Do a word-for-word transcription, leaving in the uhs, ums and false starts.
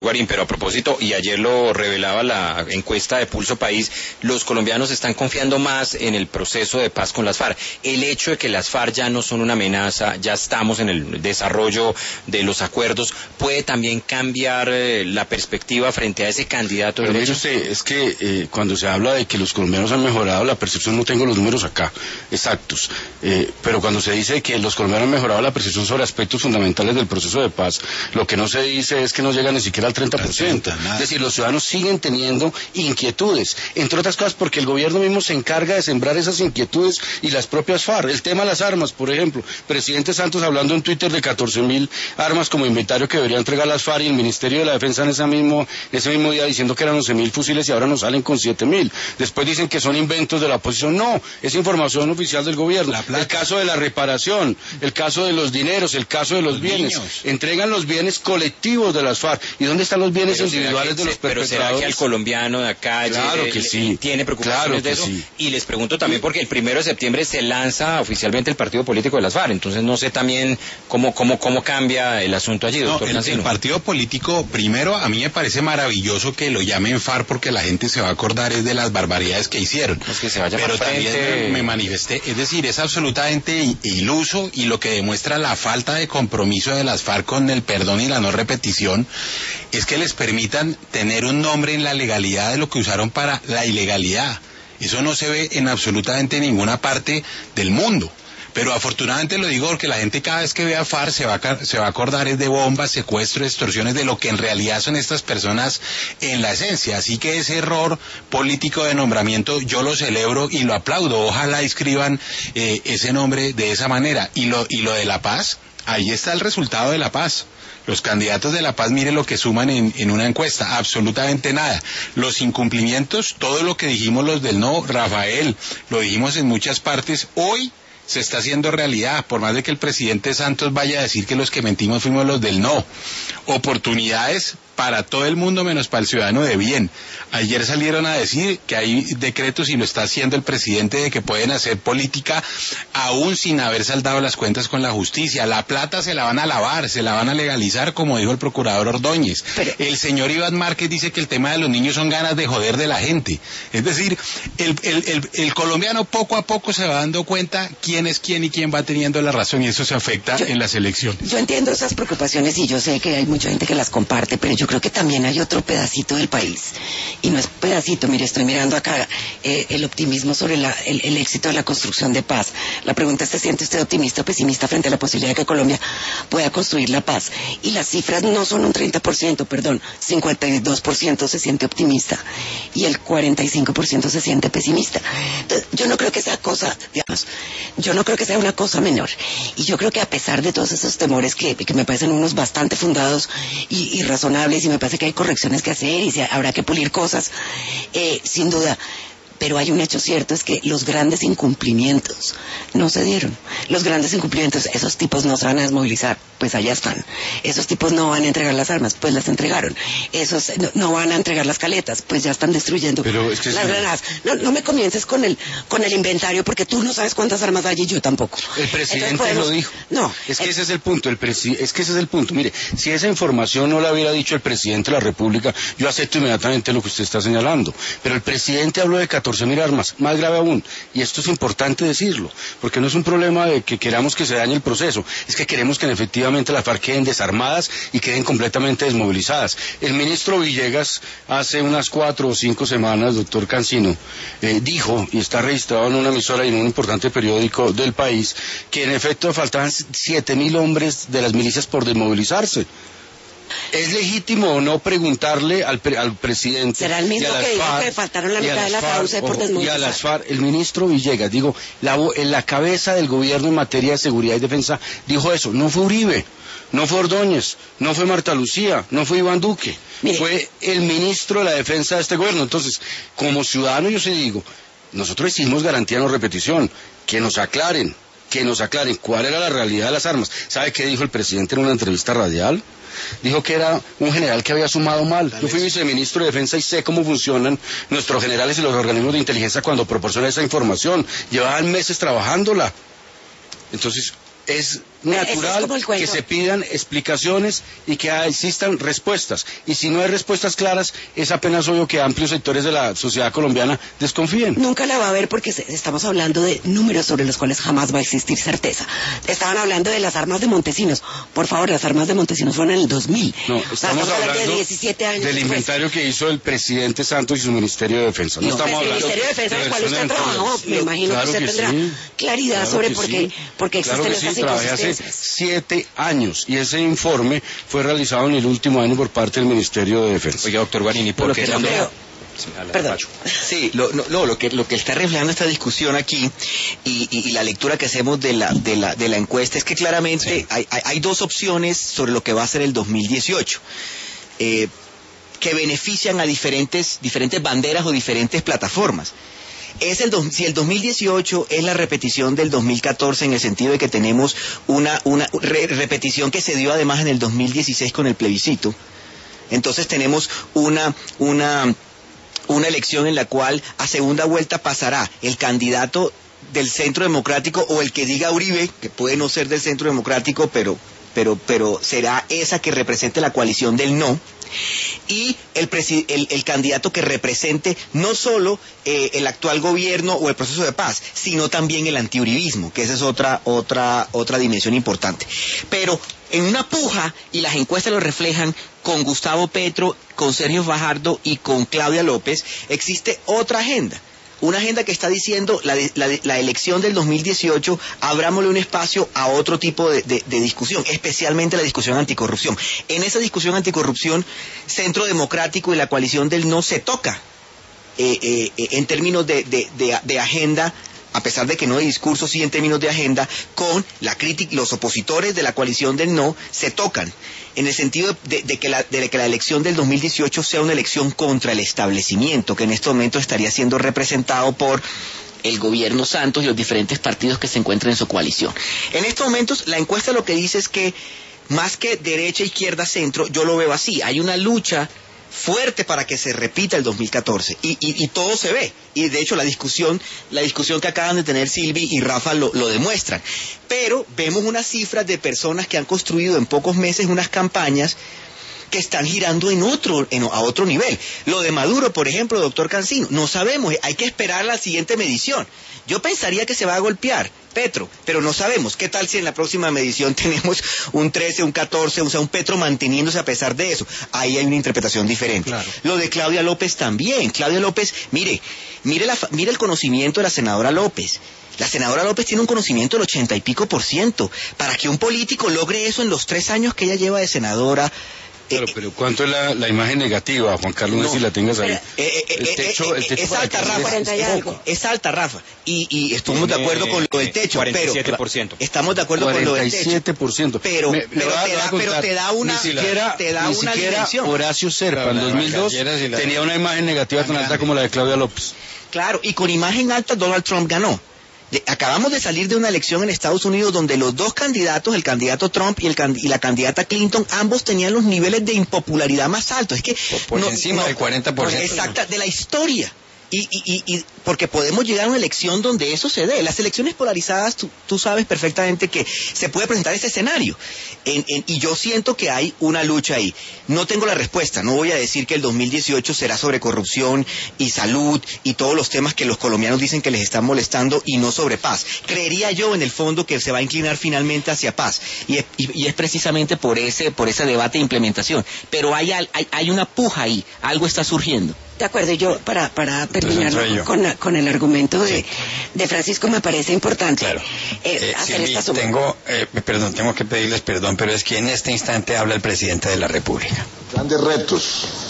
Guarín, pero a propósito, y ayer lo revelaba la encuesta de Pulso País, los colombianos están confiando más en el proceso de paz con las FARC. El hecho de que las FARC ya no son una amenaza, ya estamos en el desarrollo de los acuerdos, puede también cambiar eh, la perspectiva frente a ese candidato de derecho. Pero mire usted, es que eh, cuando se habla de que los colombianos han mejorado la percepción, no tengo los números acá exactos, eh, pero cuando se dice que los colombianos han mejorado la percepción sobre aspectos fundamentales del proceso de paz, lo que no se dice es que no llegan ni siquiera al treinta por ciento. Es decir, los ciudadanos siguen teniendo inquietudes, entre otras cosas porque el gobierno mismo se encarga de sembrar esas inquietudes y las propias FARC. El tema de las armas, por ejemplo, presidente Santos hablando en Twitter de catorce mil armas como inventario que debería entregar las FARC, y el Ministerio de la Defensa en ese mismo, ese mismo día diciendo que eran once mil fusiles y ahora nos salen con siete mil. Después dicen que son inventos de la oposición. No, es información oficial del gobierno. El caso de la reparación, el caso de los dineros, el caso de los, los bienes. Niños. Entregan los bienes colectivos de las FARC. ¿Y dónde están los bienes pero individuales de los perpetradores? Pero será que al colombiano de acá claro que le, sí. tiene preocupaciones claro que de eso. Sí. Y les pregunto también porque el primero de septiembre se lanza oficialmente el partido político de las FARC. Entonces no sé también cómo cómo cómo cambia el asunto allí, doctor no, el, el partido político, primero, a mí me parece maravilloso que lo llamen FARC porque la gente se va a acordar es de las barbaridades que hicieron. Es que se vaya pero frente... también me, me manifesté, es decir, es absolutamente iluso y lo que demuestra la falta de compromiso de las FARC con el perdón y la no repetición es que les permitan tener un nombre en la legalidad de lo que usaron para la ilegalidad. Eso no se ve en absolutamente ninguna parte del mundo. Pero afortunadamente lo digo porque la gente cada vez que vea FARC se va a, se va a acordar es de bombas, secuestros, extorsiones, de lo que en realidad son estas personas en la esencia. Así que ese error político de nombramiento yo lo celebro y lo aplaudo. Ojalá escriban eh, ese nombre de esa manera. Y lo, y lo de la paz, ahí está el resultado de la paz. Los candidatos de la paz, mire lo que suman en, en una encuesta, absolutamente nada. Los incumplimientos, todo lo que dijimos los del no, Rafael, lo dijimos en muchas partes, hoy se está haciendo realidad, por más de que el presidente Santos vaya a decir que los que mentimos fuimos los del no. Oportunidades para todo el mundo menos para el ciudadano de bien. Ayer salieron a decir que hay decretos y lo está haciendo el presidente de que pueden hacer política aún sin haber saldado las cuentas con la justicia. La plata se la van a lavar, se la van a legalizar, como dijo el procurador Ordóñez. Pero... el señor Iván Márquez dice que el tema de los niños son ganas de joder de la gente. Es decir, el, el, el, el colombiano poco a poco se va dando cuenta quién es quién y quién va teniendo la razón, y eso se afecta yo, en las elecciones. Yo entiendo esas preocupaciones y yo sé que hay mucha gente que las comparte, pero yo Yo creo que también hay otro pedacito del país, y no es pedacito, mire, estoy mirando acá eh, el optimismo sobre la, el, el éxito de la construcción de paz. La pregunta es, ¿se siente usted optimista o pesimista frente a la posibilidad de que Colombia pueda construir la paz? Y las cifras no son un treinta por ciento, perdón, cincuenta y dos por ciento se siente optimista y el cuarenta y cinco por ciento se siente pesimista. Entonces, yo no creo que sea cosa, digamos, yo no creo que sea una cosa menor, y yo creo que a pesar de todos esos temores que, que me parecen unos bastante fundados y, y razonables, y me parece que hay correcciones que hacer y se, habrá que pulir cosas, eh, sin duda. Pero hay un hecho cierto, es que los grandes incumplimientos no se dieron. Los grandes incumplimientos, esos tipos no se van a desmovilizar, pues allá están. Esos tipos no van a entregar las armas, pues las entregaron. Esos no, no van a entregar las caletas, pues ya están destruyendo Pero es que las sí. granadas. No, no me comiences con el con el inventario, porque tú no sabes cuántas armas hay y yo tampoco. El presidente podemos... lo dijo. No. Es que el... ese es el punto, el presi... es que ese es el punto. Mire, si esa información no la hubiera dicho el presidente de la República, yo acepto inmediatamente lo que usted está señalando. Pero el presidente habló de catorce mil armas. Más grave aún, y esto es importante decirlo, porque no es un problema de que queramos que se dañe el proceso, es que queremos que efectivamente las FARC queden desarmadas y queden completamente desmovilizadas. El ministro Villegas hace unas cuatro o cinco semanas, doctor Cancino, eh, dijo, y está registrado en una emisora y en un importante periódico del país, que en efecto faltaban siete mil hombres de las milicias por desmovilizarse. ¿Es legítimo o no preguntarle al, pre, al presidente? ¿Será el mismo que dijo que faltaron la mitad de la causa por desmovilizar? Y a las FARC, el ministro Villegas, digo, la, en la cabeza del gobierno en materia de seguridad y defensa, dijo eso. No fue Uribe, no fue Ordóñez, no fue Marta Lucía, no fue Iván Duque, Mire. fue el ministro de la defensa de este gobierno. Entonces, como ciudadano yo sí digo, nosotros exigimos garantía no repetición, que nos aclaren, que nos aclaren cuál era la realidad de las armas. ¿Sabe qué dijo el presidente en una entrevista radial? Dijo que era un general que había sumado mal. Yo fui viceministro de Defensa y sé cómo funcionan nuestros generales y los organismos de inteligencia cuando proporcionan esa información. Llevaban meses trabajándola. Entonces, es natural que se pidan explicaciones y que existan respuestas. Y si no hay respuestas claras, es apenas obvio que amplios sectores de la sociedad colombiana desconfíen. Nunca la va a haber porque estamos hablando de números sobre los cuales jamás va a existir certeza. Estaban hablando de las armas de Montesinos. Por favor, las armas de Montesinos fueron en el dos mil. No, estamos, estamos hablando, hablando de diecisiete años del después. Inventario que hizo el presidente Santos y su Ministerio de Defensa. No, no estamos el hablando Ministerio de Defensa, de cual usted trabajó. Me imagino claro que usted que tendrá sí. claridad claro sobre por qué, sí. por qué existen claro esas sí, inconsistencias. Hace siete años y ese informe fue realizado en el último año por parte del Ministerio de Defensa. Oiga, doctor Guarini, ¿por qué no creo? Sí, Perdón. Sí, lo, no, no, lo que lo que está reflejando esta discusión aquí y, y, y la lectura que hacemos de la de la de la encuesta es que claramente sí. hay, hay, hay dos opciones sobre lo que va a ser el dos mil dieciocho. Eh, que benefician a diferentes diferentes banderas o diferentes plataformas. Es el do, si el dos mil dieciocho es la repetición del dos mil catorce en el sentido de que tenemos una una re, repetición que se dio además en el dos mil dieciséis con el plebiscito. Entonces tenemos una una una elección en la cual a segunda vuelta pasará el candidato del Centro Democrático o el que diga Uribe, que puede no ser del Centro Democrático, pero pero pero será esa que represente la coalición del no. Y el, el, el candidato que represente no solo eh, el actual gobierno o el proceso de paz, sino también el antiuribismo, que esa es otra otra otra dimensión importante. Pero en una puja, y las encuestas lo reflejan, con Gustavo Petro, con Sergio Fajardo y con Claudia López, existe otra agenda. Una agenda que está diciendo la, la, la elección del dos mil dieciocho, abrámosle un espacio a otro tipo de, de, de discusión, especialmente la discusión anticorrupción. En esa discusión anticorrupción, Centro Democrático y la coalición del no se toca eh, eh, en términos de, de, de, de agenda, a pesar de que no hay discurso, sí en términos de agenda, con la crítica, los opositores de la coalición del no se tocan, en el sentido de, de, que la, de que la elección del dos mil dieciocho sea una elección contra el establecimiento, que en este momento estaría siendo representado por el gobierno Santos y los diferentes partidos que se encuentran en su coalición. En estos momentos, la encuesta lo que dice es que, más que derecha, izquierda, centro, yo lo veo así, hay una lucha fuerte para que se repita el dos mil catorce y, y, y todo se ve, y de hecho la discusión la discusión que acaban de tener Silvi y Rafa lo, lo demuestran, pero vemos unas cifras de personas que han construido en pocos meses unas campañas que están girando en otro en, a otro nivel. Lo de Maduro, por ejemplo, doctor Cancino, no sabemos, hay que esperar la siguiente medición. Yo pensaría que se va a golpear Petro, pero no sabemos. ¿Qué tal si en la próxima medición tenemos un trece, un catorce, o sea, un Petro manteniéndose a pesar de eso? Ahí hay una interpretación diferente. Claro. Lo de Claudia López también. Claudia López, mire, mire, la, mire el conocimiento de la senadora López. La senadora López tiene un conocimiento del ochenta y pico por ciento. Para que un político logre eso en los tres años que ella lleva de senadora. Claro, pero ¿cuánto es la, la imagen negativa, Juan Carlos? No, no sé si la tengas ahí. Eh, eh, el techo, el techo es alta, Rafa. Es, es alta, Rafa. Y, y estamos de acuerdo con lo del techo, cuarenta y siete por ciento. Pero estamos de acuerdo con lo del techo. cuarenta y siete por ciento. Pero, Me, pero, te, da, pero te da una, ni siquiera, te da ni una siquiera dimensión. Horacio Serpa en dos mil dos tenía una imagen negativa tan alta como la de Claudia López. Claro, y con imagen alta Donald Trump ganó. Acabamos de salir de una elección en Estados Unidos donde los dos candidatos, el candidato Trump y, el, y la candidata Clinton, ambos tenían los niveles de impopularidad más altos. Es que por, por no, encima no, del cuarenta por ciento. Exacta, de la historia. Y, y, y, y porque podemos llegar a una elección donde eso se dé. Las elecciones polarizadas, tú, tú sabes perfectamente que se puede presentar ese escenario. En, en, y yo siento que hay una lucha ahí. No tengo la respuesta. No voy a decir que el dos mil dieciocho será sobre corrupción y salud y todos los temas que los colombianos dicen que les están molestando y no sobre paz. Creería yo en el fondo que se va a inclinar finalmente hacia paz. Y es, y, y es precisamente por ese, por ese debate de implementación. Pero hay, hay, hay una puja ahí. Algo está surgiendo. De acuerdo, yo para, para terminar con, con el argumento de, sí. de Francisco me parece importante claro. eh, eh, hacer Silvi, esta suma. Tengo, eh, perdón, tengo que pedirles perdón, pero es que en este instante habla el presidente de la República. Grandes retos.